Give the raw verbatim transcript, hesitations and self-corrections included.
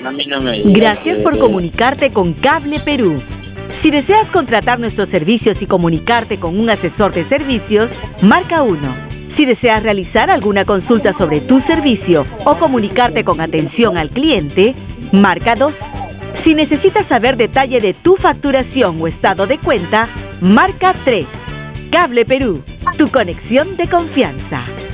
A mí no me ayuda. Gracias por comunicarte con Cable Perú. Si deseas contratar nuestros servicios y comunicarte con un asesor de servicios, marca uno. Si deseas realizar alguna consulta sobre tu servicio o comunicarte con atención al cliente, marca dos. Si necesitas saber detalle de tu facturación o estado de cuenta, marca tres. Cable Perú, tu conexión de confianza.